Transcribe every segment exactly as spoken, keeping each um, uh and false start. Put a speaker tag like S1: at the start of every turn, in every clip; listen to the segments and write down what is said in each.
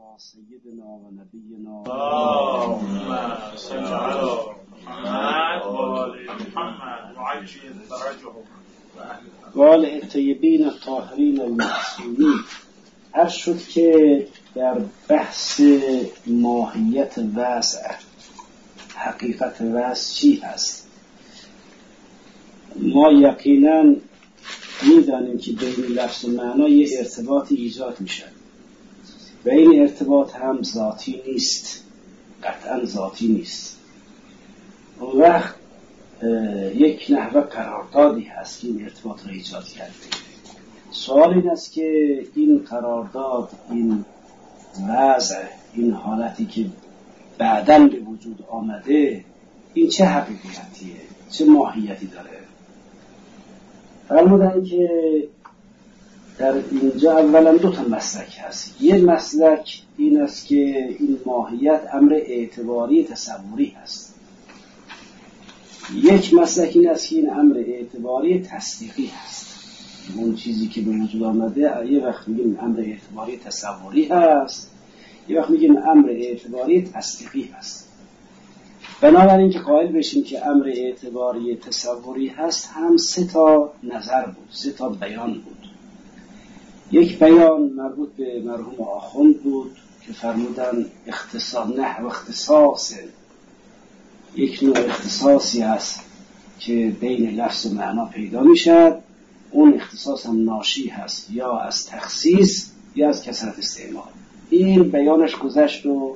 S1: علی سیدنا و نبینا
S2: اللهم صل علی محمد و آل محمد و عجل فرجهم
S1: و آل الطیبین الطاهرین المعصومین. عرض شد که در بحث ماهیت وضع، حقیقت وضع چی هست، ما یقینا میدانیم که بین لفظ و معنا یه ارتباطی ایجاد میشه و این ارتباط هم ذاتی نیست، قطعا ذاتی نیست. اون وقت یک نحوه قراردادی هست که این ارتباط را ایجاد کرده. سوال این است که این قرارداد، این وضع، این حالتی که بعداً به وجود آمده، این چه حقیقتیه، چه ماهیتی داره؟ فرمودن که در اینجا اولا دو تا مسلک هست. یه مسلک این است که این ماهیت امر اعتباری تصوری هست. یک مسلک این است که این امر اعتباری تصدیقی هست. اون چیزی که به وجود آمده یه وقت میگیم امر اعتباری تصوری هست، یه وقت میگیم امر اعتباری تصدیقی هست. بنابراین که قائل بشیم که امر اعتباری تصوری هست، هم سه تا نظر بود، سه تا بیان بود. یک بیان مربوط به مرحوم آخوند بود که فرمودن اختصاص نحو اختصاص، یک نوع اختصاصی هست که بین لفظ و معنا پیدا میشد. اون اختصاص هم ناشی هست یا از تخصیص یا از کثرت استعمال. این بیانش گذشت و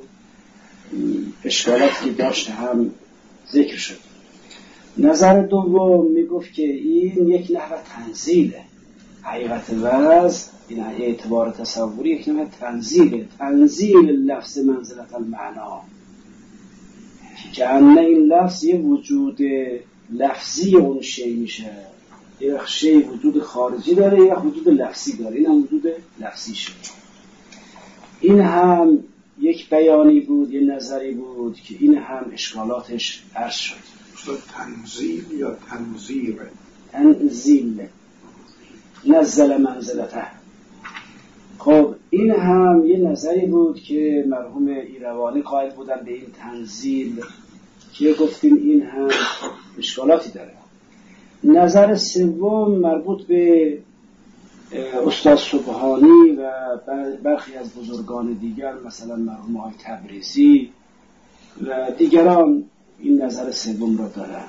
S1: اشکالاتی که داشت هم ذکر شد. نظر دوم میگفت که این یک نحو تنزیله، حقیقت وضع این اعتبار تصوری یک نحو تنزیله، تنزیل لفظ منزلت المعنا، که انه این لفظ یه وجود لفظی اون شی میشه. یه شی وجود خارجی داره، یه وجود لفظی داره، این هم وجود لفظی شد. این هم یک بیانی بود، یه نظری بود که این هم اشکالاتش عرض شد.
S3: تنزیل یا تنزیر؟
S1: تنزیل، نزل منزلته. خب این هم یه نظری بود که مرحوم ایروانی قائل بودن به این تنزیل، که گفتیم این هم اشکالاتی داره. نظر سوم مربوط به استاد سبحانی و برخی از بزرگان دیگر، مثلا مرحوم آقای تبریزی و دیگران، این نظر سوم را دارن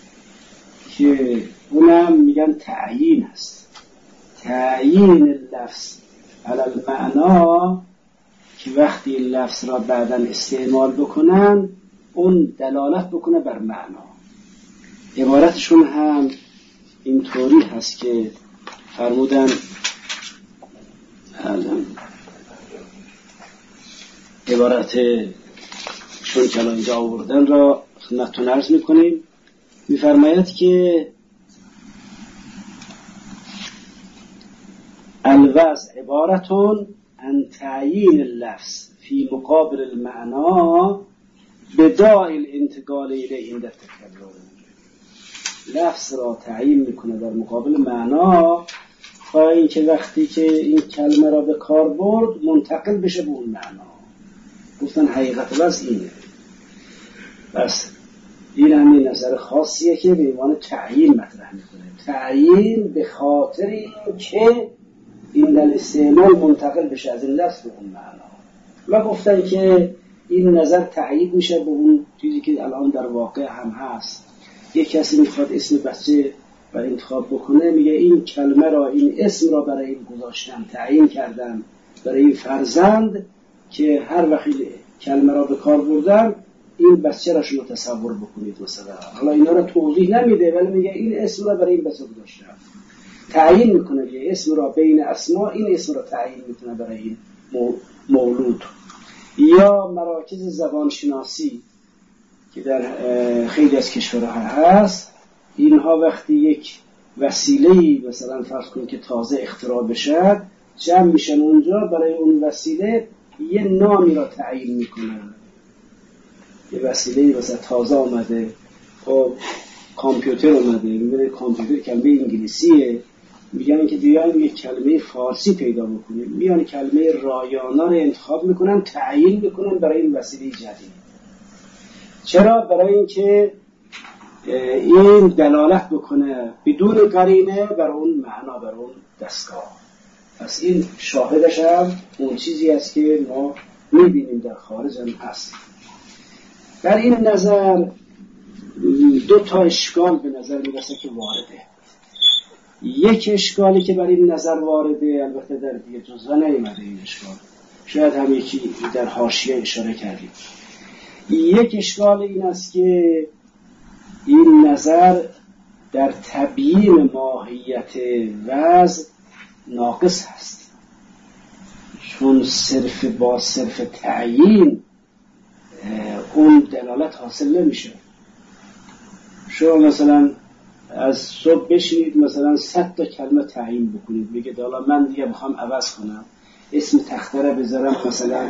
S1: که اونم میگن تعیین است، تعیین لفظ علی المعنا، که وقتی لفظ را بعداً استعمال بکنن اون دلالت بکنه بر معنا. عبارتشون هم اینطوری هست که فرمودن، عبارت چون که الان اینجا آوردن را خدمتتون عرض میکنیم. میفرماید که الوضع عبارتون عن تعیین اللفظ فی مقابل المعنا بداعی الانتقال الیه عند التکرر. لفظ را تعیین میکنه در مقابل معنا تا اینکه وقتی که این کلمه را به کار برد منتقل بشه به اون معنا. گفتن حقیقت وضع اینه. بس این همین نظر خاصیه که به عنوان تعیین مطرح میکنه. تعیین به خاطر این که این در استعمال منتقل بشه از این لفظ به اون معنا. و گفتن که این نظر تعیین میشه به اون چیزی که الان در واقع هم هست. یک کسی میخواد اسم بچه برای انتخاب بکنه، میگه این کلمه را، این اسم را برای این گذاشتم، تعیین کردم برای این فرزند که هر وقت کلمه را به کار بردم این بچه را شما تصور بکنید مثلا. حالا اینا را توضیح نمیده ولی میگه این اسم را برای این بچه گذاشتم. تعیین میکنه، یه اسم را بین اسما این اسم را تعیین میکنه برای این مولود. یا مراکز زبانشناسی که در خیلی از کشورها هست، اینها وقتی یک وسیله‌ای مثلا فرض کنید که تازه اختراع بشه، جمع میشن اونجا برای اون وسیله یه نامی را تعیین میکنن. یه وسیله‌ای مثلا تازه آمده، خب کامپیوتر اومده، میبینه کامپیوتر کلمه انگلیسیه، میگن که بیاین یک کلمه فارسی پیدا بکنیم، میان کلمه رایانه رو انتخاب میکنن، تعیین میکنن برای این وسیله جدید. چرا؟ برای اینکه این دلالت بکنه بدون قرینه بر اون معنا، بر اون دستگاه. پس این شاهدش هم اون چیزی است که ما میبینیم در خارج هم هست. در این نظر دو تا اشکال به نظر میرسه که وارده. یک اشکالی که بر این نظر وارده، البته در دیگه جزوه نیامده این اشکال، شاید هم یکی در حاشیه اشاره کردیم. یک اشکال این است که این نظر در تبیین ماهیت وضع ناقص هست، چون صرف با صرف تعیین اون دلالت حاصل نمیشه. شما مثلا از صبح بشینید مثلا صد تا کلمه تعیین بکنید، بگید حالا من دیگه میخوام عوض کنم، اسم تخته رو بذارم مثلا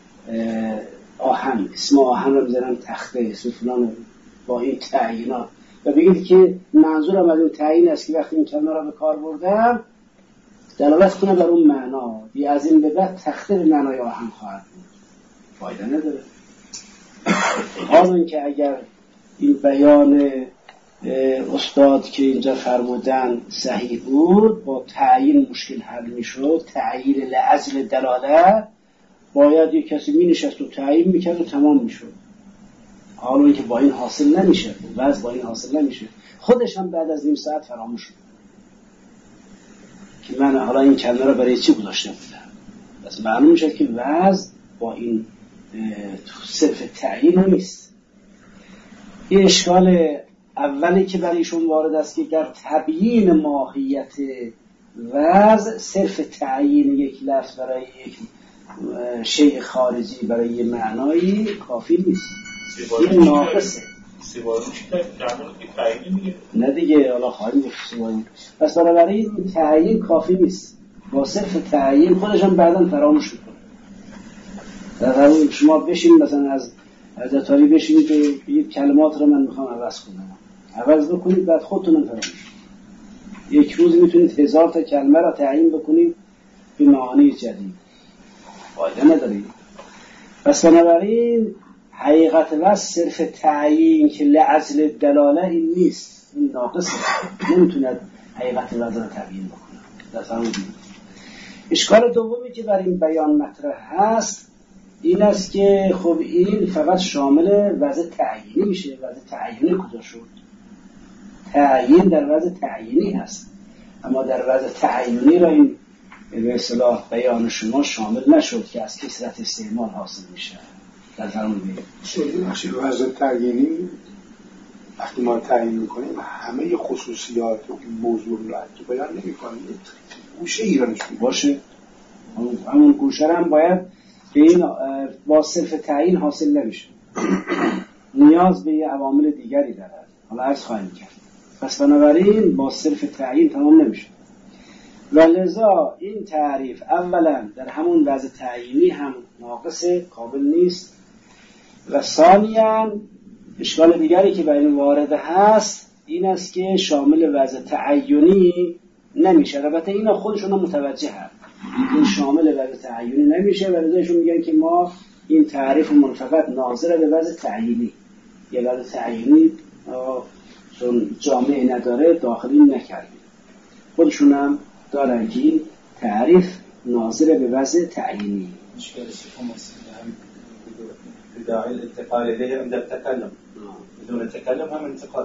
S1: آهن، اسم آهن رو بذارم تخته، اسم فلان، با این تعیینات، و بگید که منظورم از این تعیین است که وقتی این کلمه رو به کار بردم دلالت کنه بر اون معنا، یا از این به بعد تخته به معنای آهن خواهد بود. فایده نداره. حالا اینکه اگر این بیان استاد که اینجا فرمودن صحیح بود، با تعیین مشکل حل میشد، تعیین لعزل دلاله، باید یک کسی می نشست و تعیین میکرد و تمام میشد. حالا اینکه با این حاصل نمیشه، وضع با این حاصل نمیشه، خودش هم بعد از نیم ساعت فراموش شد که من حالا این کلمه رو برای چی گذاشته بودم. بس معلوم میشه که وضع با این صرف تعیین نیست. این اشکال اولی که برایشون وارد است که در تبیین ماهیت وضع صرف تعیین یک لفظ برای یک شیء خارجی برای یه معنایی کافی نیست، این ناقصه.
S2: سیبارون چی درمون که تعیین میگه؟
S1: نه دیگه، حالا خواهیم گفت سیبارون. پس بنابراین تعیین کافی نیست، با صرف تعیین خودش هم بعداً فراموش میکنه. در واقع شما بشین مثلا از از اتاری بشینید و بگید کلمات رو من میخوام عوض کنم، عوض بکنید، بعد خودتون فراموش. یک روز میتونید هزار تا کلمه را تعیین بکنید به معانی جدید، فایده نداره. پس بنابراین حقیقت وصف صرف تعیین که لعزل دلاله این نیست، این ناقصه، نمیتوند حقیقت وضع را تبیین بکنه. در اشکال دومی که بر این بیان مطرح هست این است که خب این فقط شامل وضع تعیینی میشه. وضع تعیینی کجا شد؟ تعیین در وضع تعیینی هست، اما در وضع تعیینی را این به اصطلاح بیان شما شامل نشد که از کثرت استعمال حاصل میشه. در فرمون
S3: بگید وضع تعیینی وقتی ما تعیین میکنیم همه خصوصیات این موضوع رو که بیان نمیکنیم، گوشه ایرانش
S1: باشه، همون گوشه هم باید به این با صرف تعیین حاصل نمیشه، نیاز به عوامل دیگری دارد. حالا عرض خواهیم کرد. پس بنابراین با صرف تعیین تمام نمیشه و لذا این تعریف اولا در همون وضع تعیینی هم ناقصه، قابل نیست، و ثانیاً اشکال دیگری که برای وارد هست این است که شامل وضع تعیینی نمیشه. البته اینا خودشون متوجه هست این شامل وضع تعیینی نمیشه و لذایشون میگن که ما این تعریف منفقط ناظر به وضع تعیینی، یه وضع تعیینی چون جامعه نداره داخلی نکردیم. خودشون هم دارن که این تعریف ناظر به وضع تعیینی.
S4: مشکل سیفهم بداعي الانتقال إليه عند التكلم، بدون التكلم هم انتقال،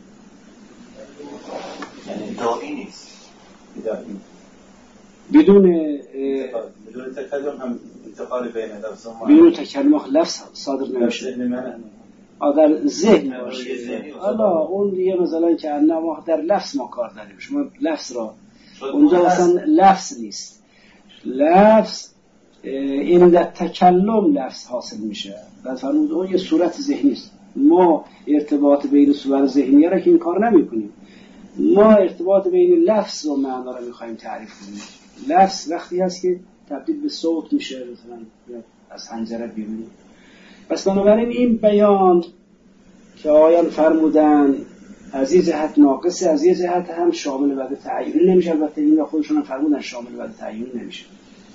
S4: يعني بدائي نيست، بدائي
S1: بدون
S4: بدون التكلم هم انتقال بين اللفظ وما
S1: بدون تکلم لفظ صادر نمیشه، در ذهن باشه. حالا اون دیگه مثلا که ما در لفظ ما کار داریم، شما لفظ را اونجا اصلا لفظ نیست، لفظ این در تکلم لفظ حاصل میشه. در فرمود اون یه صورت ذهنی است. ما ارتباط بین صورت ذهنی را که این کار نمی کنیم، ما ارتباط بین لفظ و معنا را میخوایم تعریف کنیم. لفظ وقتی هست که تبدیل به صوت میشه، مثلا از حنجره بیرونی. پس بنابراین این بیان که آیان فرمودن از یه جهت ناقصه، از یه جهت هم شامل وعده تعیینی نمیشه. البته این خودشون هم فرمودن شامل وعده تعیینی نمیشه.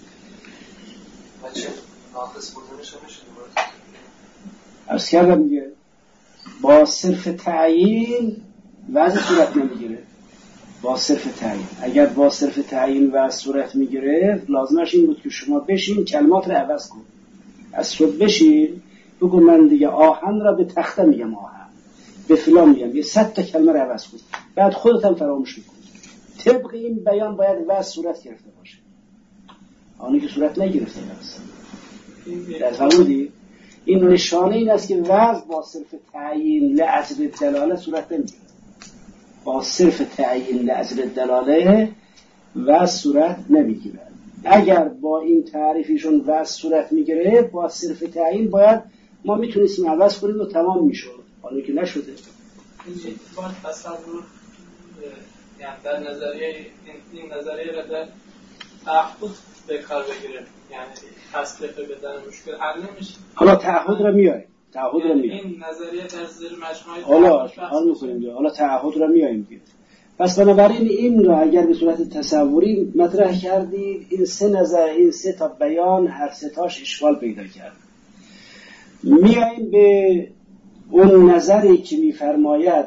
S5: بچه ناقص بوده میشه میشه
S1: عرض کردم میگه با صرف تعیین وضع صورت نمیگیره. با صرف تعیین، اگر با صرف تعیین وضع صورت میگیره لازمش این بود که شما بشین کلمات رو عوض کن. از صبح بشین بگو من دیگه آهن را به تخته میگم، آهن به فلان میگم، یه صد تا کلمه رو عوض کن، بعد خودت هم فراموش میکن. طبق این بیان باید وضع صورت گرفته باشه. آنی که صورت نگرفته است. در فرمودی؟ این نشانه این است که وضع با صرف تعیین لعجل دلاله صورت نمیگیره. با صرف تعیین لعجل دلاله وضع صورت نمیگیره. اگر با این تعریفیشون وضع صورت میگیره، با صرف تعیین باید ما میتونستیم عوض کنیم و تمام میشد. حالا که نشده.
S6: این اتفاق تصور یعنی در نظریه این نظریه را در تعهد به کار بگیره، یعنی تصدیق بدن مشکل حل نمیشه.
S1: حالا تعهد را میاریم، تعهد را میاریم.
S6: این نظریه در زیر مجموعه
S1: حالا حال میکنیم، حالا تعهد را میاریم دیگه. پس بنابراین این را اگر به صورت تصوری مطرح کردید، این سه نظر، این سه تا بیان هر سه تاش اشکال پیدا کرد. میاییم به اون نظری که میفرماید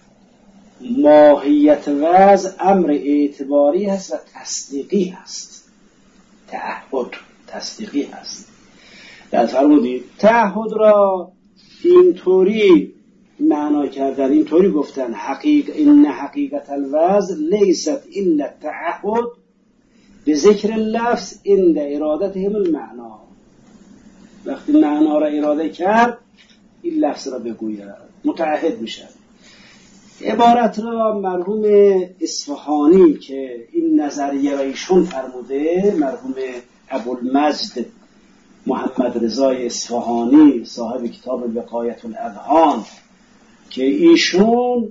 S1: ماهیت وضع امر اعتباری هست و تصدیقی هست. تعهد تصدیقی هست. در فرمودید تعهد را اینطوری معنا کردن، اینطوری گفتن حقیق ان حقیقت الوضع لیست الا التعهد به ذکر اللفظ عند ارادتهم المعنا. وقتی معنا را اراده کرد این لفظ را بگوید متعهد میشد. عبارت را مرحوم اصفهانی که این نظریه را ایشون فرموده، مرحوم ابوالمجد محمد رضای اصفهانی صاحب کتاب وقایت الاذهان، که ایشون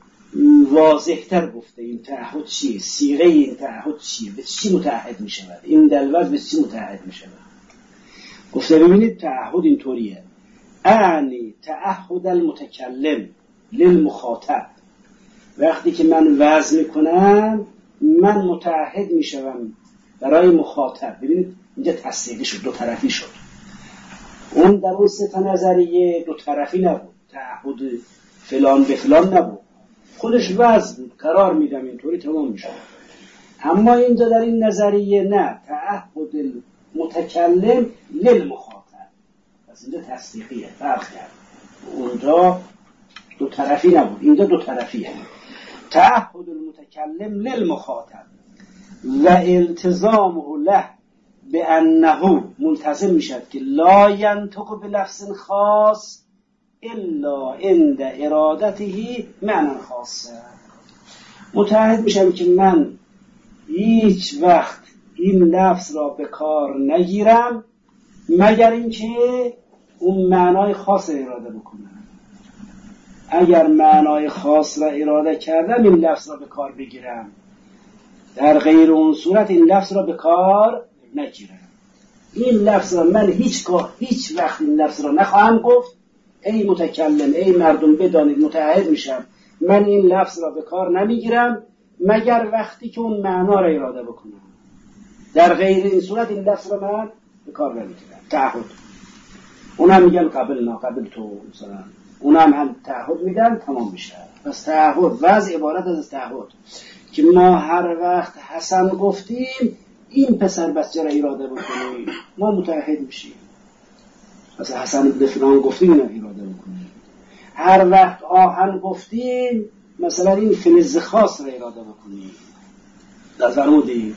S1: واضح‌تر گفته این تعهد چیه، صیغه این تعهد چیه، به چی متعهد می شود، این دلوز به چی متعهد می شود. گفته ببینید تعهد اینطوریه: اعنی تعهد المتکلم للمخاطب. وقتی که من وضع میکنم من متعهد میشوم برای مخاطب. ببینید اینجا تصدیقی شد، دو طرفی شد. اون در اون سه تا نظریه دو طرفی نبود، تعهد فلان به فلان نبود، خودش وضع بود، قرار میدم اینطوری تمام میشه. اما اینجا در این نظریه نه، تعهد متکلم للمخاطب. پس اینجا تصدیقیه، فرق کرد. اونجا دو طرفی نبود، اینجا دو طرفیه. تعهد المتکلم للمخاطب و التزامه له به انه ملتزم میشد که لا ینطق بلفظ خاص الا عند ارادته معنی خاصه. متعهد میشم که من هیچ وقت این لفظ را به کار نگیرم مگر اینکه اون معنای خاص را اراده بکنم. اگر معنای خاص را اراده کردم این لفظ را به کار بگیرم، در غیر اون صورت این لفظ را به کار نگیرم. این لفظ را من هیچ هیچ وقت این لفظ را نخواهم گفت. ای متکلم، ای مردم بدانید، متعهد میشم من این لفظ را به کار نمیگیرم مگر وقتی که اون معنا را اراده بکنم. در غیر این صورت این لفظ را من به کار نمیگیرم. تعهد اونم میگن قبل نا قبل تو مثلا، اونم هم تعهد میدن، تمام میشه. پس تعهد وضع عبارت از تعهد که ما هر وقت حسن گفتیم این پسر بچه را اراده بکنیم ما متعهد میشیم. مثلا حسن ابن فلان گفتیم اینا اراده بکنیم. هر وقت آهن گفتیم مثلا این فلز خاص را اراده بکنیم. در فرمودیم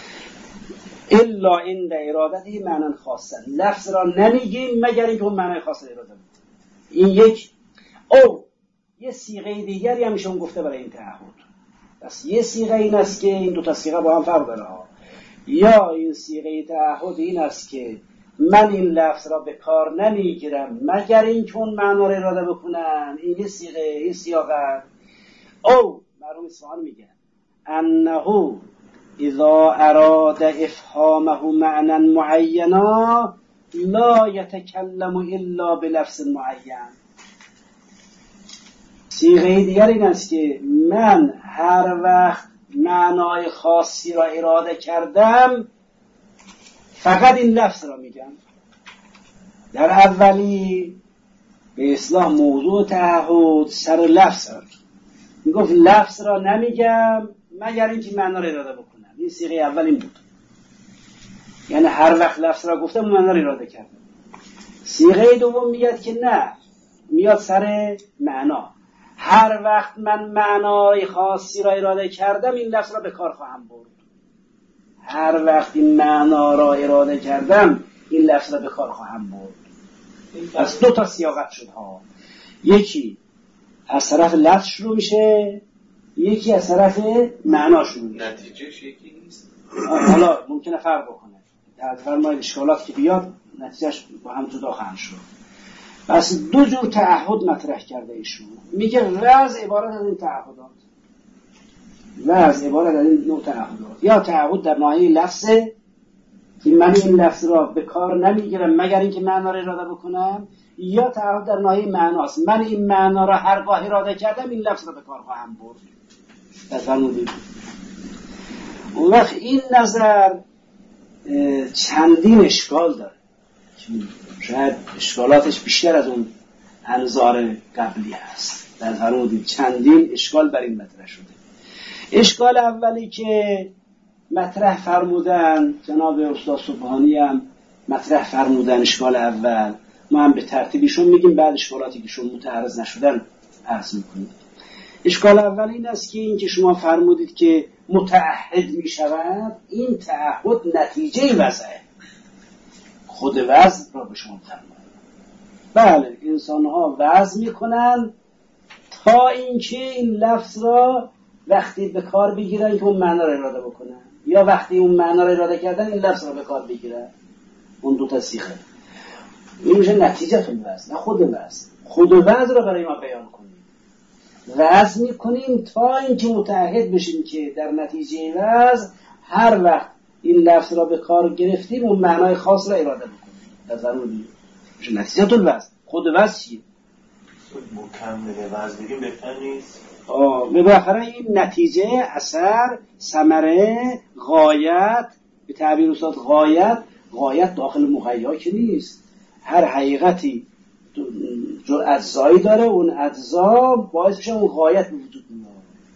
S1: الا عند ارادته معنی خاصه، لفظ را نمیگیم مگر اینکه اون معنی خاص را اراده بکنیم. این یک او یه صیغه دیگری همیشه اون گفته برای این تعهد. پس یه صیغه این است که این دو تا صیغه با هم فرق داره. یا این صیغه تعهد این است که من این لفظ را به کار نمیگیرم مگر اینکه اون معنا را اراده بکنم. این یه صیغه، این سیاقت. او مرحوم اصفهانی میگه انه اذا اراد افهامه معنی معینا لا یتکلم الا بلفظ معین. صیغه دیگر این است که من هر وقت معنای خاصی را اراده کردم فقط این لفظ را میگم. در اولی به اصطلاح موضوع تعهد سر لفظ را میگفت لفظ را نمیگم مگر اینکه معنا را اراده بکنم. این صیغه اول این بود، یعنی هر وقت لفظ را گفتم معنا را اراده کردم. صیغه دوم میگه که نه، میاد سر معنا. هر وقت من معنای خاصی را اراده کردم این لفظ را به کار خواهم برد. هر وقت این معنا را اراده کردم این لفظ را به کار خواهم برد. از دو تا سیاقت شد ها، یکی از طرف لفظ شروع میشه، یکی از طرف معنا شروع میشه.
S2: نتیجهش یکی نیست.
S1: حالا ممکنه فرق بکنه، در فرمای اشکالات که بیاد نتیجهش با هم جدا خواهند شد. پس دو جور تعهد مطرح کرده ایشون. میگه وضع عبارت از این تعهدات، وضع عبارت از این نوع تعهدات، یا تعهد در ناحیه لفظه که من این لفظ را به کار نمیگیرم مگر اینکه معنا را اراده بکنم، یا تعهد در ناحیه معناست، من این معنا را هرگاه اراده کردم این لفظ را به کار خواهم برد. بفرمودید. اون وقت این نظر چندین اشکال داره، شاید اشکالاتش بیشتر از اون انظار قبلی هست. بفرمودید چندین اشکال بر این مطرح شده. اشکال اولی که مطرح فرمودن جناب استاد سبحانی هم مطرح فرمودن، اشکال اول ما هم به ترتیبشون میگیم، بعد اشکالاتی که شما متعرض نشدن عرض میکنیم. اشکال اول این است که این که شما فرمودید که متعهد میشود، این تعهد نتیجه وضعه، خود وضع را به شما فرمود. بله انسان ها وضع میکنن تا اینکه این لفظ را وقتی به کار بگیرن که اون معنا را اراده بکنن، یا وقتی اون معنا را اراده کردن این لفظ را به کار بگیرن. اون دو تا سیخه. این میشه نتیجه الوضع، نه خود وضع. خود وضع را برای ما بیان کنیم، وضع میکنیم تا اینکه متعهد بشیم که در نتیجه وضع هر وقت این لفظ را به کار گرفتیم اون معنای خاص را اراده بکنیم. در ضروری میشه نتیجه الوضع. خود وضع چیه؟
S4: مکمل وضع بگیم بهتر نیست.
S1: آه به بالاخره این نتیجه، اثر، ثمره، غایت، به تعبیر استاد غایت، غایت داخل مغیا که نیست. هر حقیقتی اجزایی داره، اون اجزا باعث میشه اون غایت به وجود میاد.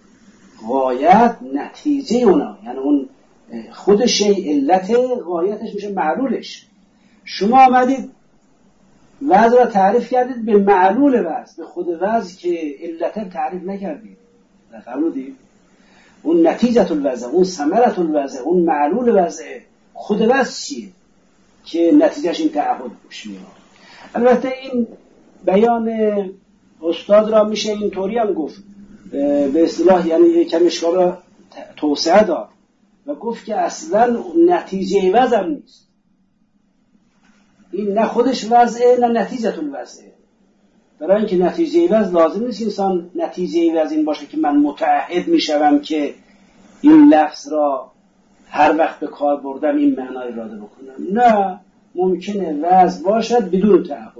S1: غایت نتیجه اونا، یعنی اون خود شی علت غایتش میشه معلولش. شما آمدید وضع را تعریف کردید به معلول وضع، به خود وضع که علت تعریف نکردید. فرمودید اون نتیجه الوضع، اون ثمره الوضع، اون معلول وضع، خود وضع چیه که نتیجهش این تعهد پیش میاد. البته این بیان استاد را میشه اینطوری هم گفت، به اصطلاح یعنی یک کم اشکال را توسعه داد و گفت که اصلا نتیجه وضع نیست. این نه خودش وضعه نه نتیجه الوضعه. برای اینکه نتیجه وضع لازم نیست انسان نتیجه وضع این باشه که من متعهد میشوم که این لفظ را هر وقت به کار بردم این معنا اراده بکنم. نه، ممکنه وضع باشد بدون تعهد.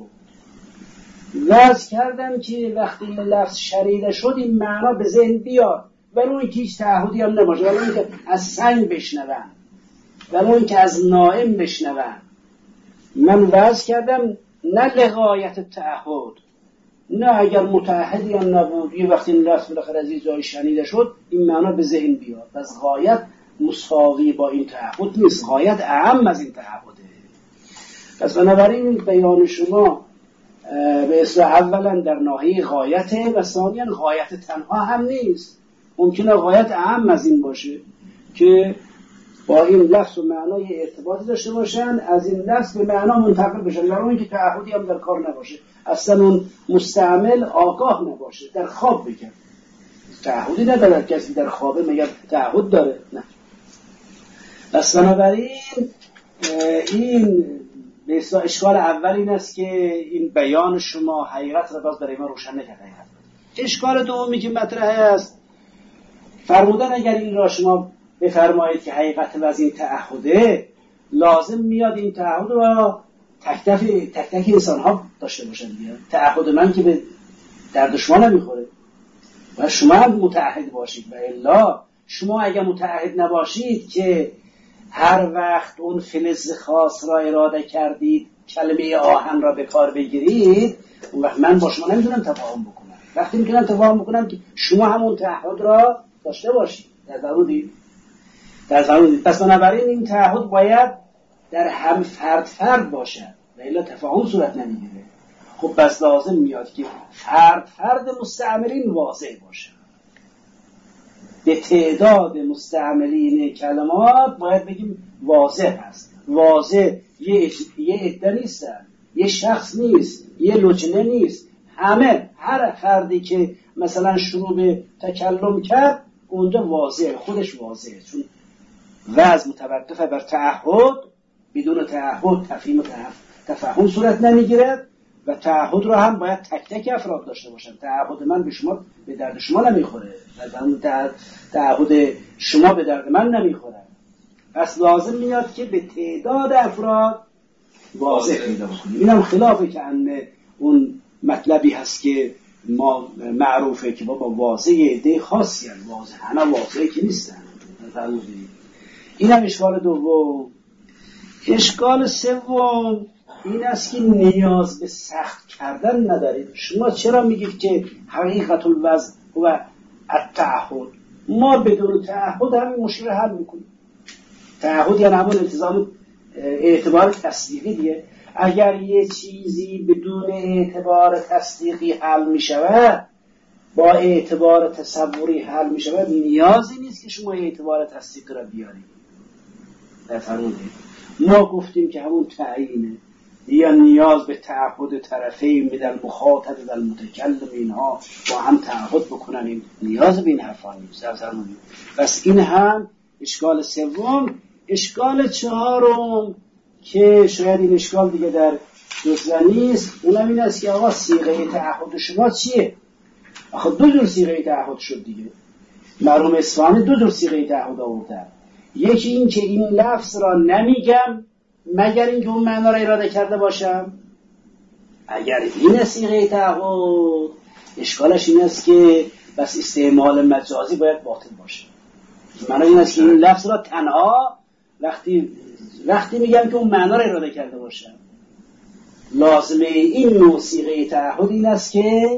S1: وضع کردم که وقتی این لفظ شنیده شد این معنا به ذهن بیاد، ولی اون که هیچ تعهدی هم نباشه، ولی اون که از سنگ بشنوم، ولی اون که از نائم بشنوم. من وضع کردم نه لغایت تعهد، نه اگر متعهدی هم نبود یه وقتی این لفظ بالاخره از این جای شنیده شد این معنا به ذهن بیاد. پس غایت مساوی با این تعهد نیست، غایت اعم از این تعهده. پس بنابراین بیان شما به اصطلاح اولا در ناحیه غایته و ثانیا غایت تنها هم نیست، ممکنه غایت اعم از این باشه که با این لفظ و معنای ارتباطی داشته باشن، از این لفظ به معنا منتقل بشن، یا اینکه تعهدی هم در کار نباشه، اصلا اون مستعمل آگاه نباشه، در خواب بگن تعهدی نداره. کسی در خوابه مگر تعهد داره؟ نه. پس بنابراین این به اصطلاح اشکال اول این است که این بیان شما حقیقت را باز برای ما روشن نکرد. اشکال دومی که مطرح است فرمودن اگر این را شما بفرمایید که حقیقت و از این تعهده، لازم میاد این تعهد را تک تک تک تک انسان ها داشته باشن. تعهد من که به درد شما نمیخوره، و شما هم متعهد باشید. و الا شما اگر متعهد نباشید که هر وقت اون فلز خاص را اراده کردید کلمه آهن را به کار بگیرید، اون وقت من با شما نمیتونم تفاهم بکنم. وقتی میتونم تفاهم بکنم که شما همون تعهد را داشته باشید. در ضروری در ضروری پس بنابراین این تعهد باید در هم فرد فرد باشد و الا تفاهم صورت نمیگیره. خب بس لازم میاد که فرد فرد مستعملین واضح باشه. به تعداد مستعملین کلمات باید بگیم واضح هست. واضح یه یه عده نیستن، یه شخص نیست، یه لجنه نیست، همه هر فردی که مثلا شروع به تکلم کرد اونجا واضحه، خودش واضحه، چون وضع متوقفه بر تعهد. بدون تعهد تفهیم و تفاهم صورت نمیگیرد و تعهد رو هم باید تک تک افراد داشته باشن. تعهد من به شما به درد شما نمیخوره، تعهد شما به درد من نمیخوره. پس لازم میاد که به تعداد افراد واضح پیدا بکنیم. اینم خلافه که ان اون مطلبی هست که ما معروفه که بابا واضح ایده خاصی هست، واضح همه واضحه که نیستن. اینم اشکال دوم. اشکال سوم این است که نیاز به سخت کردن ندارید. شما چرا میگید که حقیقت الوضع و التعهد؟ ما بدون تعهد همین مشکل حل میکنیم. تعهد یعنی همون التزام اعتبار تصدیقی دیگه. اگر یه چیزی بدون اعتبار تصدیقی حل میشود، با اعتبار تصوری حل میشود، نیازی نیست که شما اعتبار تصدیقی را بیارید. بفرمایید. ما گفتیم که همون تعیینه یا نیاز به تعهد طرفین بدل مخاطب بدل متکلم اینها با هم تعهد بکنن، این نیاز به این حرفا نیست. بس این هم اشکال سوم. اشکال چهارم که شاید این اشکال دیگه در جزوه نیست، اونم این است که آقا صیغه تعهد شما چیه؟ آخه دو جور صیغه تعهد شد دیگه. مرحوم اصفهانی دو جور صیغه تعهد آوردن. یکی این که این لفظ را نمیگم مگر اینکه اون معنا را اراده کرده باشم. اگر این صیغه تعهد، اشکالش این است که بس استعمال مجازی باید باطل باشه. معنی این است که این لفظ را تنها وقتی وقتی میگم که اون معنا را اراده کرده باشم. لازمه این نوع صیغه تعهد این است که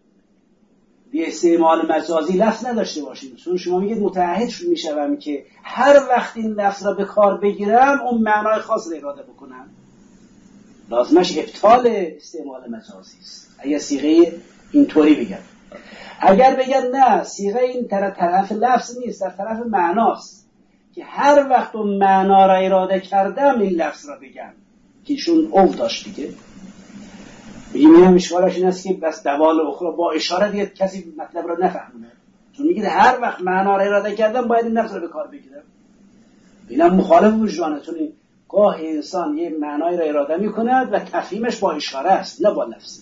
S1: به استعمال مجازی لفظ نداشته باشیم. چون شما میگید متعهد میشم که هر وقت این لفظ را به کار بگیرم اون معنای خاص را اراده بکنم. لازمش ابطال استعمال مجازی است اگر صیغه اینطوری بگم. اگر بگم نه صیغه این طرف طرف لفظ نیست، در طرف معناست که هر وقت اون معنا را اراده کردم این لفظ را بگم که ایشون او داشت دیگه. این هم اشکالش این است که بس دوال اخرى با اشاره دیگه کسی مطلب را نفهمونه. چون میگید هر وقت معنا را اراده کردم باید این لفظ را به کار بگیرم. اینم مخالف وجدانه. چون این گاه انسان یه معنای را اراده میکند و تفهیمش با اشاره است نه با لفظ.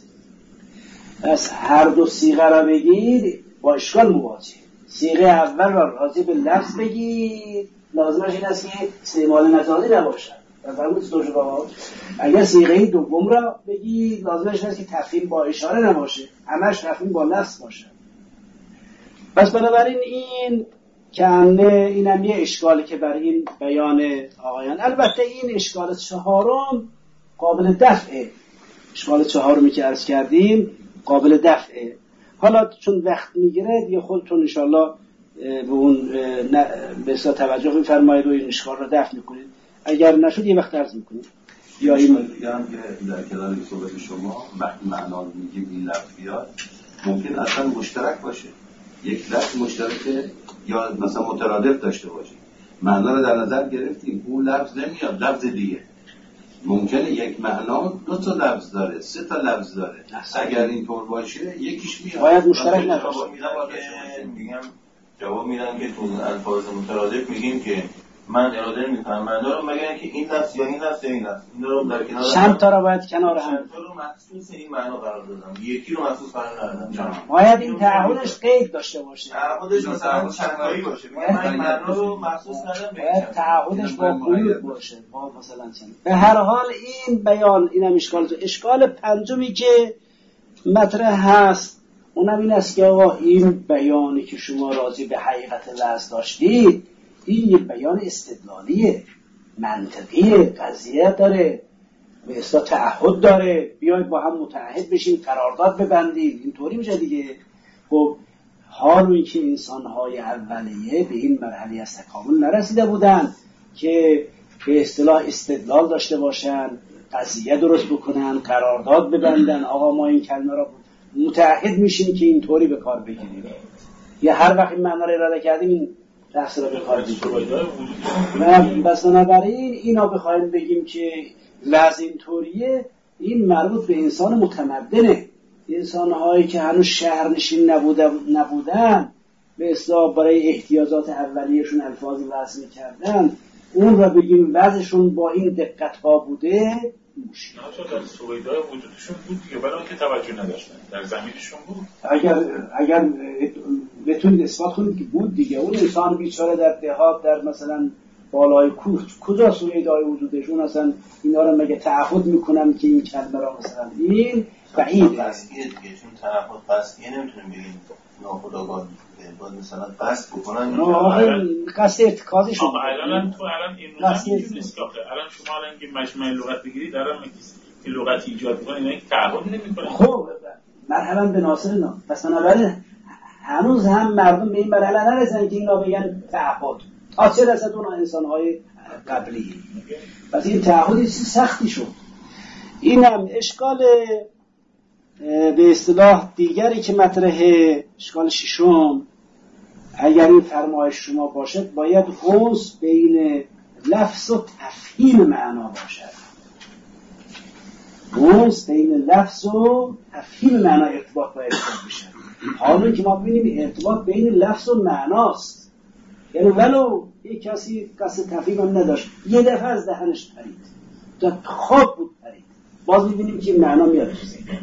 S1: پس هر دو صیغه را بگید با اشکال مواجه. صیغه اول را راضی به لفظ بگید، لازمش این است که استعمال مجازی نباشد. اگر صیغه دوم را بگید لازمش هست که تفهیم با اشاره نباشه، همش تفهیم با لفظ باشه. پس بنابراین این کنه اینم یه اشکالی که برای این بیان آقایان. البته این اشکال چهارم قابل دفعه. اشکال چهارمی که عرض کردیم قابل دفعه. حالا چون وقت میگیره دیگه خودتون انشالله به اون به اصلا توجه میفرمایید و این اشکال را دفع میکنید. اگر نشد یه وقت عرض میکنید. یا این
S4: دیگه هم که در کنار صحبت شما معنا میگیم این لفظ بیاد ممکن اصلا مشترک باشه. یک لفظ مشترکه یا مثلا مترادف داشته باشه. معنا رو در نظر گرفتیم، اون لفظ نمیاد، لفظ دیگه. ممکنه یک معنا دو تا لفظ داره، سه تا لفظ داره. اگر اینطور باشه یکیش میاد.
S1: باید مشترک نباشه.
S2: میگم جواب میدم که تو الفاظ مترادف میگیم که من اراده نمی‌کنم معنا رو مگر اینکه این لفظ یا این لفظ یا این لفظ این رو در کنار
S1: چند تا رو باید کنار هم
S2: چند تا رو مخصوص این معنا قرار دادم، یکی رو مخصوص قرار ندادم.
S1: باید این تعهدش قید داشته باشه.
S2: تعهدش مثلا چند تایی باشه. من این معنا رو مخصوص ندادم.
S1: باید تعهدش با قیود باشه. با مثلا چند. به هر حال این بیان اینم اشکال اشکال پنجمی که مطرح هست اونم این است که آقا این بیانی که شما راضی به حقیقت لفظ داشتید این یه بیان استدلالیه، منطقیه، قضیه داره، به اصطلاح تعهد داره، بیاید با هم متعهد بشیم، قرارداد ببندیم، اینطوری میشه دیگه. خب حال این که انسان‌های اولیه به این مرحله از تکامل نرسیده بودن که به اصطلاح استدلال داشته باشن، قضیه درست بکنن، قرارداد ببندن، آقا ما این کلمه را متعهد میشیم که اینطوری به کار بگیریم، یا هر وقت این معنا را اراده کردیم این لفظ را به کار بگیریم. بس بنابراین اینا بخوایم بگیم که لفظ اینطوریه، این مربوط به انسان متمدنه. انسان‌هایی که هنوز شهرنشین نبودن نبودن به اصطلاح برای احتیاجات اولیه‌شون الفاظ وضع می‌کردن، اون را بگیم وضعشون با این دقت‌ها بوده مشکل.
S7: نه در سویدای وجودشون بود دیگه، برای اینکه توجه نداشتن در زمینشون بود.
S1: اگر اگر بتونید اثبات کنید که بود دیگه، اون انسان بیچاره در دهات در مثلا بالای کوه کجا سویدای وجودشون اصلا اینا رو مگه تعهد میکنن که این کلمه را مثلا این بعیده
S2: قصدیه دیگه، چون تعهد قصدیه نمیتونیم بگیم ناخودآگاه باید مثلا قصد بکنن
S1: نه قصد ارتکازی شد.
S7: الان تو الان این نوع اینجوری نیست که الان شما الان که مجمع لغت بگیرید الان که لغت ایجاد می‌کنه اینا که تعهد نمی‌کنه.
S1: خب مرحبا به ناصر اینا، پس بنابراین هنوز هم مردم به این مرحله نرسیدن که اینا بگن تعهد، تا چه رسد اون انسان‌های قبلی. پس این تعهد چیز سختی شد. اینم اشکال به اصطلاح دیگری که مطرحه، اشکال ششم، اگر این فرمایش شما باشد باید انس بین لفظ و تفهیم معنا باشد. انس بین لفظ و تفهیم معنا ارتباط باید بشه. حالا که ما ببینیم ارتباط بین لفظ و معناست، یعنی ولو یک کسی قصد تفهیم هم نداشت یه دفعه از دهنش پرید، تا خواب بود پرید، باز میبینیم که معنا میاد.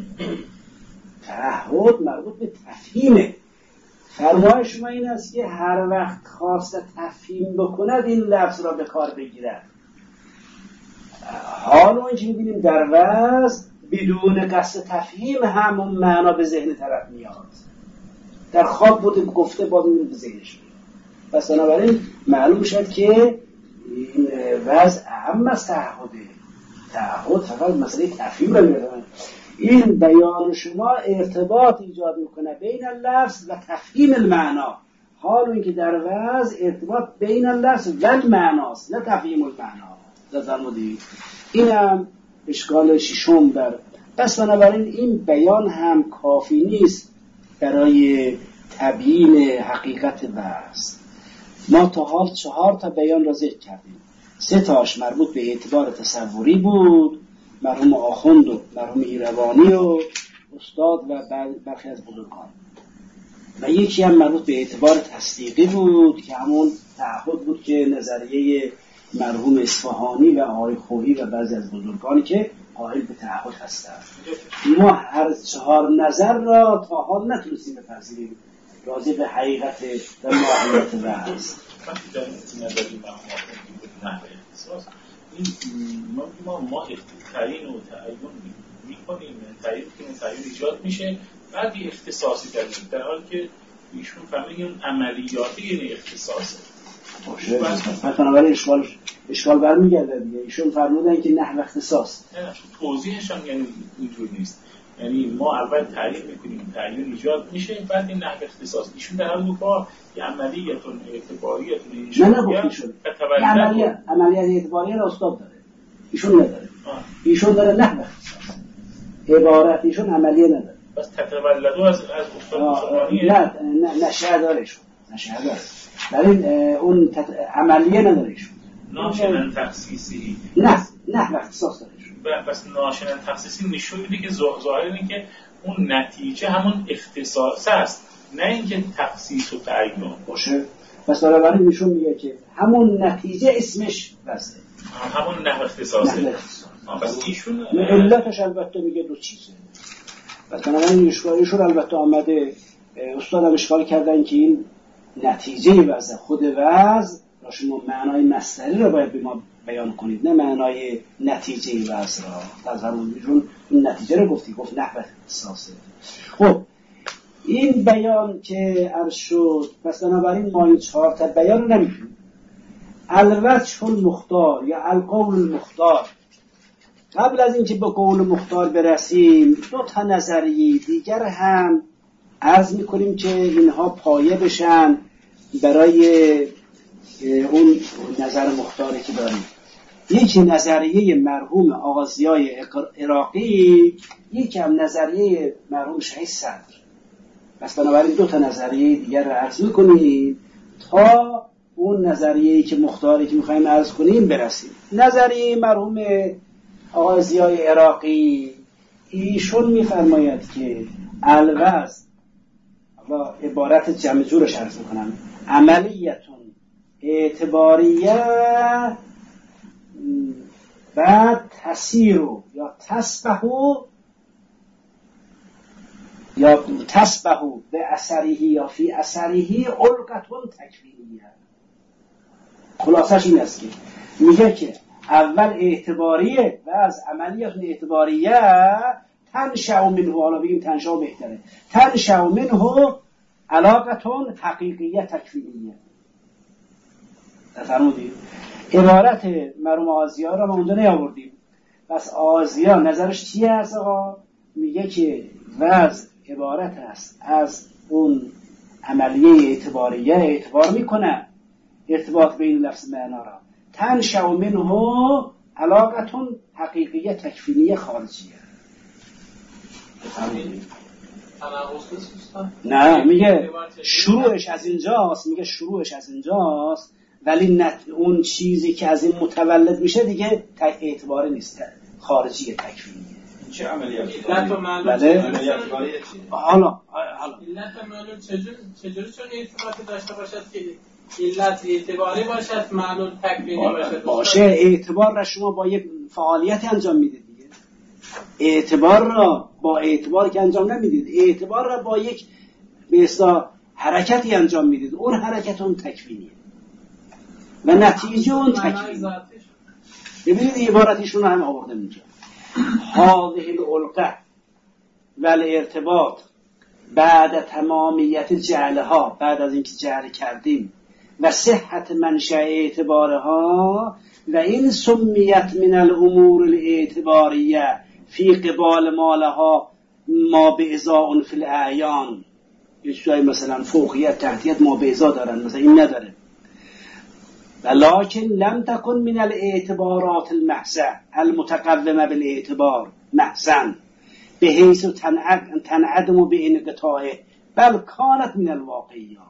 S1: تعهد مربوط به تفهیمه. فرمای شما این است که هر وقت خواسته تفهیم بکند این لفظ را به کار بگیرد. حال اون که می‌بینیم در وضع بدون قصد تفهیم همون معنا به ذهن طرف میاد، در خواب بوده گفته باز می‌بینیم به ذهنش میاد. پس بنابراین معلوم شد که این وضع اهم از تعهده. تعهد فقط مسئله تفهیم را می‌دونه. این بیان شما ارتباط ایجاد میکنه بین اللفظ و تفهیم المعنا، حال این که در وضع ارتباط بین اللفظ و المعناست نه تفهیم المعنا. دادمودی اینم اشکال ششم در. پس بنابراین این بیان هم کافی نیست برای تبیین حقیقت وضع. ما تا حال چهار تا بیان را ذکر کردیم، سه تاش مربوط به اعتبار تصوری بود، مرحوم آخوند و مرحوم ایروانی و استاد و برخی از بزرگان، و یکی هم مربوط به اعتبار تصدیقی بود که همون تعهد بود که نظریه مرحوم اصفهانی و آقای خویی و بعضی از بزرگانی که قائل به تعهد هستند. ما هر چهار نظر را تا حال نتونستیم بپذیریم راضی به حقیقت و ماهیت وضع.
S7: در این نظری مرحوم این ما ما ما تعیین و تعیین می‌کنیم، تعیین که تعیین ایجاد میشه بعد یه اختصاصی داریم، در حالی که ایشون فهمیدن اون عملیاتی یعنی اختصاصه.
S1: باشه پس بنابراین اشکال اشکال برمیگرده دیگه. ایشون فرمودن که نحو اختصاص،
S7: نه توضیحش هم یعنی اینجور نیست، یعنی ما اول تعیین میکنیم، تعیین ایجاد میشه بعد این نحو اختصاص. ایشون در حال با یه عملیاتون اعتباریاتون
S1: نه نه گفت ایشون عملیات عملیات اعتباری را استاد داره، ایشون نداره. آه. ایشون داره نحو اختصاص، عبارت ایشون عملیه نداره.
S7: بس تتولدو از از استاد مسلمانی
S1: نه نه نشه داره ایشون، نشه داره، در این اون تت... عملیه نداره ایشون.
S7: ناشنن تخصیصی
S1: نه نه اختصاص داره ایشون.
S7: بس ناشنن تخصیصی نشون میده که ظاهر اینه که اون نتیجه همون اختصاص است، نه اینکه تخصیص و تعیین
S1: باشه. پس بنابراین ایشون میگه که همون نتیجه اسمش واسه
S7: همون نحو اختصاصه. پس ایشون
S1: علتش البته میگه دو چیزه. پس بنابراین ایشون البته آمده استادم اشکال کردن که این نتیجه وضع خود وضع را شما معنای مصدری را باید به ما بیان کنید، نه معنای نتیجه وضع را. از همون ایشون این نتیجه رو گفتی، گفت نحو اختصاصه. خب این بیان که عرض شد، پس بنابراین ما این چهار تا بیان رو نمی‌کنیم. الوجه المختار یا القول المختار، قبل از اینکه به قول مختار برسیم دو تا نظریه دیگر هم عرض میکنیم که اینها پایه بشن برای اون نظر مختاری که داریم. یکی نظریه مرحوم آغازیای عراقی، یکی هم نظریه مرحوم شهید صدر. پس بنابراین دو تا نظریه دیگر رو عرض میکنیم تا اون نظریه‌ای که مختاری که میخوایم عرض کنیم برسیم. نظریه مرحوم آغازیای عراقی، ایشون میفرماید که الوز و عبارت جمع جورش عرض میکنم، عملیتون اعتباریه بعد تسیرو یا تسبحو یا تسبحو به اثریه یا فی اثریه علقتون تکوینیه. خلاصش این است که میگه که اول اعتباریه و از عملیتون اعتباریه تنشأ منه، حالا بگیم تنشأ بهتره، تنشأ منه علاقتون حقیقیه تکوینیه. فرمودید عبارت مرحوم آغازیا را ما اونجا نیاوردیم. پس آغازیا نظرش چیه است آقا؟ میگه که وضع عبارت است از اون عملیه اعتباریه، اعتبار میکنه ارتباط بین لفظ معنا را، تنشأ منه علاقتون حقیقیه تکوینیه خارجیه. نه میگه شروعش از اینجاست، میگه شروعش از اینجاست ولی نت اون چیزی که از این متولد میشه دیگه اعتباری نیست، خارجیه تکوینیه.
S7: چه عملیاتی؟
S6: علت و معلول
S7: عملیاتی چیه؟
S1: حالا حالا
S6: علت و معلول چجوری چجوری چون ارتباطی داشته باشد که علت اعتباری باشد معلول تکوینی باشد؟
S1: باشه، اعتبار را شما با یک فعالیتی انجام میدید دیگه. اعتبار را با اعتبار که انجام نمیدید، اعتبار را با یک به اصطلاح حرکتی انجام میدید، اون حرکت اون تکوینیه و نتیجه اون تکوینیه. ببینید عبارتشون رو هم آورده اینجا، هذه العلقه و الارتباط بعد تمامیت جعلها، بعد از اینکه جعل کردیم و صحت منشأ اعتبارها و این سمیت من الامور الاعتباریه فی قبال مالها ما به ازاء فی الاعیان. یه چیزایی مثلا فوقیت تحتیت ما به ازا دارن، مثلا این نداره. ولكن لم تكن من الاعتبارات المحسة المتقومة بالاعتبار محسن بحيث تنعدم بانقطاعه بل كانت من الواقعيات.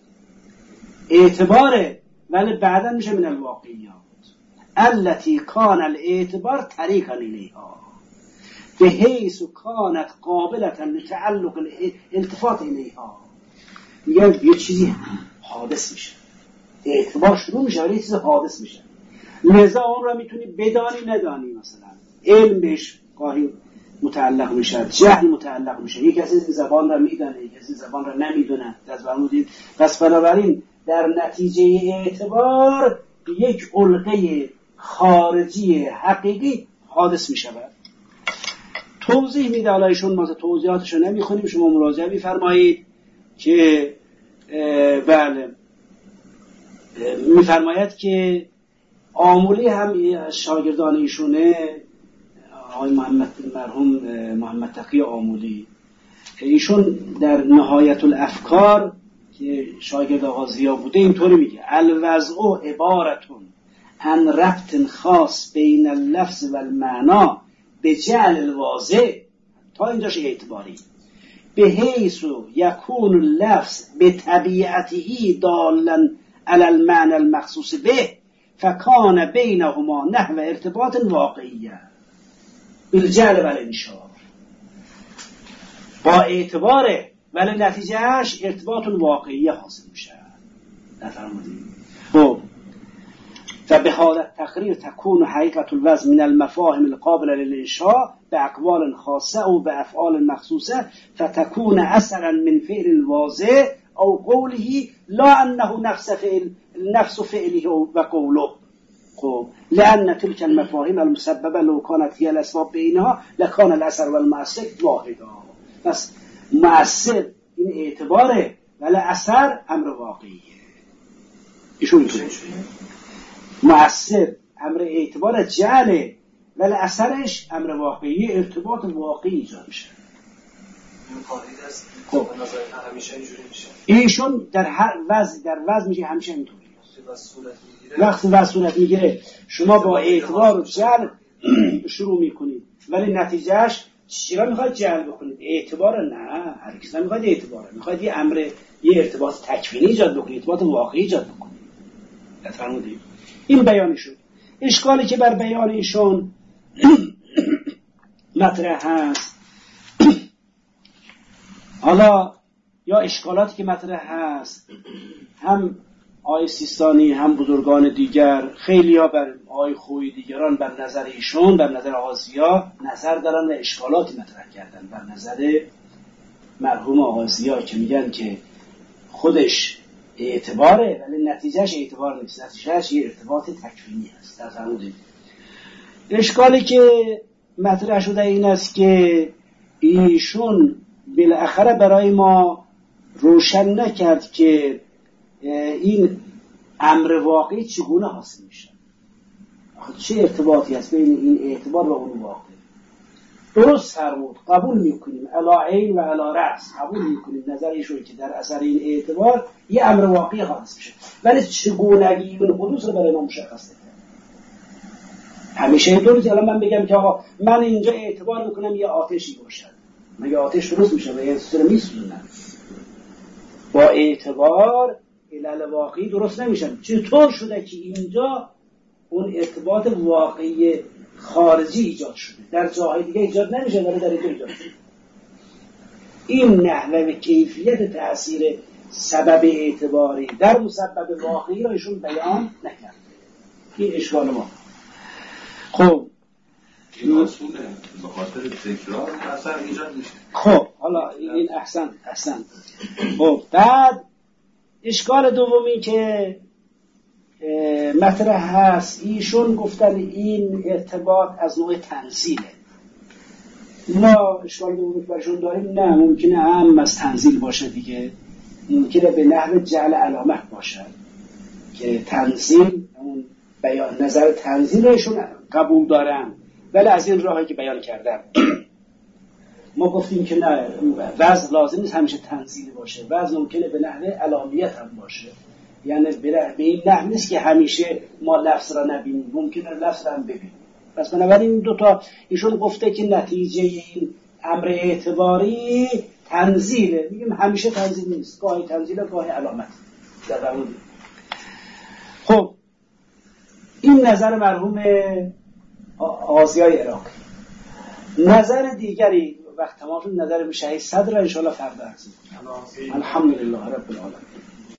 S1: اعتباره ولی بعدا میشه من الواقعيات التي كان الاعتبار طريقا إليها بحيث كانت قابلة لتعلق الالتفات إليها. میگه یه چیزی حادث میشه، اعتبار شروع میشه ولی چیز حادث میشه، لذا اون را میتونی بدانی ندانی. مثلا علم بهش گاهی متعلق میشه، جهل متعلق میشه، یک کسی زبان را میدونه یک کسی زبان را نمیدونه. از فرمودید پس بنابراین در نتیجه اعتبار یک علقه خارجی حقیقی حادث میشه. توضیح میده، حالا ایشون ما توضیحاتشو نمیخونیم، شما مراجعه میفرمایید که بله میفرماید که آمولی هم شاگردان ایشونه، آقای محمد مرحوم محمد تقی آمولی، ایشون در نهایت الافکار که شاگرد آقا ضیا بوده اینطوری میگه الوضع عبارتون عن ربط خاص بین اللفظ و المعنا به جعل الواضع، تا اینجاش اعتباری، به حیث یکون اللفظ به طبیعته دالا علی المعنى المخصوص به فکان بینهما نحو ارتباط واقعیه بالجعل و الانشاء. با اعتباره ولی نتیجهش ارتباط واقعیه حاصل میشه. نفرمودید خب و به حالت تقریر تكون حقیقت الوضع من المفاهیم القابل للانشاء باقوال خاصه او بافعال مخصوصه فتكون اثرا من فعل الواضع او قوله لا انه نفس فعل نفس فعله و قوله. خب لان تلك المفاهیم المسببه لو كانت هي الاسباب بينها لكان الاثر والمؤثر واحدا. بس مؤثر این اعتباره ولی اثر امر واقعیه. ایشون میتونه مؤثر امر اعتبار جعله ولی اثرش امر واقعی، ارتباط واقعی ایجاد میشه.
S5: این قاعده است.
S1: خب
S5: به نظر من همیشه اینجوری میشه.
S1: ایشون در هر وضع در وضع میشه همیشه اینطوریه. وقتی وضع صورت میگیره شما با اعتبار و جعل شروع میکنید ولی نتیجهش چرا میخواید جعل بکنید؟ اعتبار نه، هرگز نمیخواید اعتبار، میخواید یه امر یه ارتباط تکوینی ایجاد بکنید، ارتباط واقعی ایجاد بکنید. فرمودید این بیان شد. اشکالی که بر بیان ایشون مطرح هست، حالا یا اشکالاتی که مطرح هست، هم آقای سیستانی هم بزرگان دیگر، خیلی ها بر آقای خویی دیگران بر نظر ایشون، بر نظر آقازیا نظر دارن و اشکالاتی مطرح کردن بر نظر مرحوم آقازیا که میگن که خودش اعتباره ولی نتیجهش اعتبار نیست، نتیجهش یه ارتباط تکوینی هست. در فرمودید اشکالی که مطرح شده این است که ایشون بالاخره برای ما روشن نکرد که این امر واقعی چگونه حاصل میشه، چه ارتباطی هست بین این اعتبار و اون واقع. درست فرمود، قبول میکنیم علی عین و علی رأس، قبول میکنیم نظر ایشون که در اثر این اعتبار یه امر واقعی حاصل میشه، ولی چگونگی این حدوث رو برای ما مشخص نکرد. همیشه اینطوری که الان من بگم که آقا من اینجا اعتبار میکنم یه آتشی باشد، مگه آتش درست میشه و یه سر میسوزونن؟ با اعتبار علل واقعی درست نمیشن. چطور شده که اینجا اون ارتباط واقعی خارجی ایجاد شده، در جاهای دیگه ایجاد نمیشه ولی در اینجا ایجاد شده؟ این نحوه و کیفیت تأثیر سبب اعتباری در مسبب واقعی را ایشون بیان نکرد. این اشکال ما. خب
S4: این اصوله به خاطر تکرار اثر ایجاد میشه.
S1: خب حالا این احسن احسن. خب بعد اشکال دومی که مطرح هست، ایشون گفتن این ارتباط از نوع تنزیله. ما اشکال دومی که برشون داریم نه ممکنه هم از تنزیل باشه دیگه، ممکنه به نحو جعل علامت باشه که تنزیل اون بیان نظر تنزیل ایشون قبول دارن ولی از این راهی که بیان کردم ما گفتیم که نه وضع لازم نیست همیشه تنزیل باشه، وضع ممکنه به نحو علامیت هم باشه، یعنی به این نحو نیست که همیشه ما لفظ را نبینیم، ممکنه لفظ را هم ببینیم. پس بنابراین این دوتا ایشون گفته که نتیجه این امر اعتباری تنزیله، میگیم همیشه تنزیل نیست، گاهی تنزیله گاهی علامت. خب این نظر مرحوم آزیای عراقی. نظر دیگری وقت تمام شد، نظر شهید صدر را انشاءالله فردا عرض می‌کنم. الحمدلله رب العالمین.